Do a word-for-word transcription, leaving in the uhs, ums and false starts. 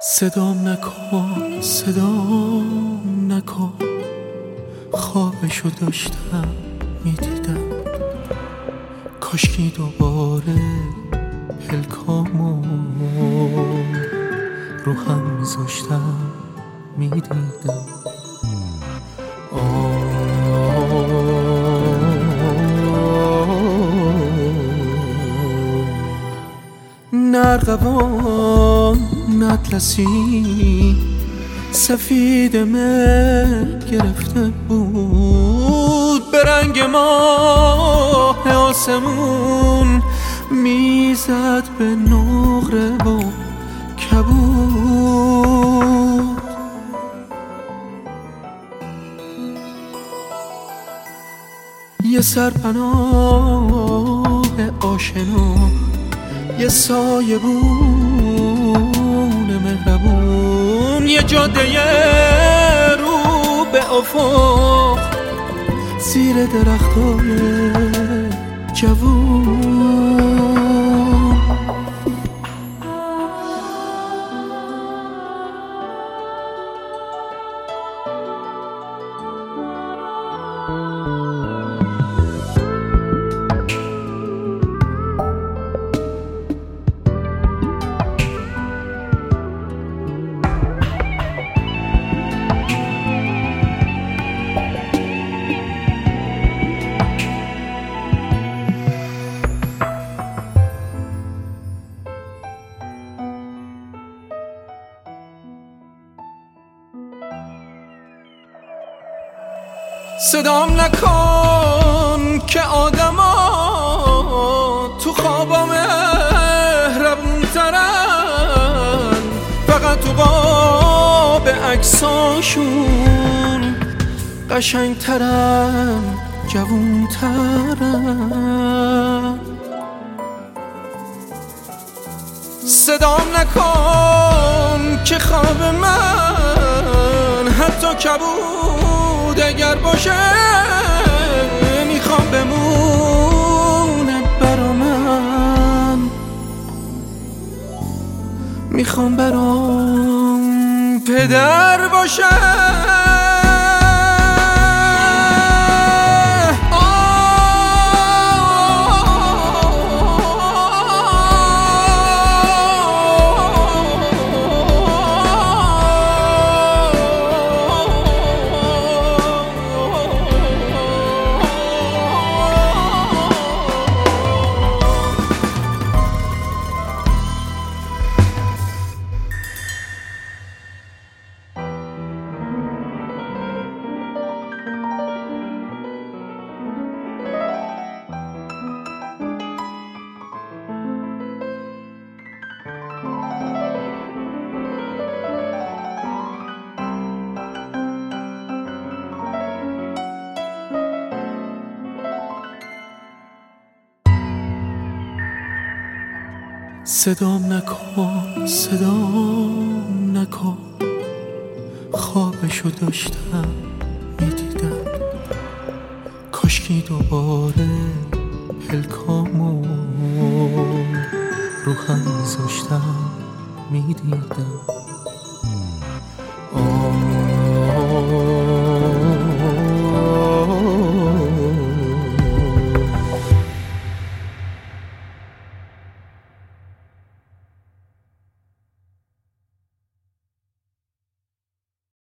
صدام نکن صدام نکن، خوابشو داشتم میدیدم، کاشکی دوباره پلکامو رو هم میذاشتم میدیدم. نرقبان اطلسی سفید مه گرفته بود، به رنگ ماه آسمون میزد به نقره و کبود. یه سرپناه آشنا، یه سایه بون مهربون، یه جاده رو به افق زیر درختای جوون. صدام نکن که آدما تو خوابا مهربون ترن، فقط تو قاب عکساشون قشنگ ترن، جوون ترن. صدام نکن که خواب من حتی کبود اگر باشه میخوام بمونه برا من، میخوام برام پدر باشه. صدام نکن صدام نکن، خوابشو داشتم میدیدم، کاشکی دوباره پلکامو رو هم میذاشتم میدیدم.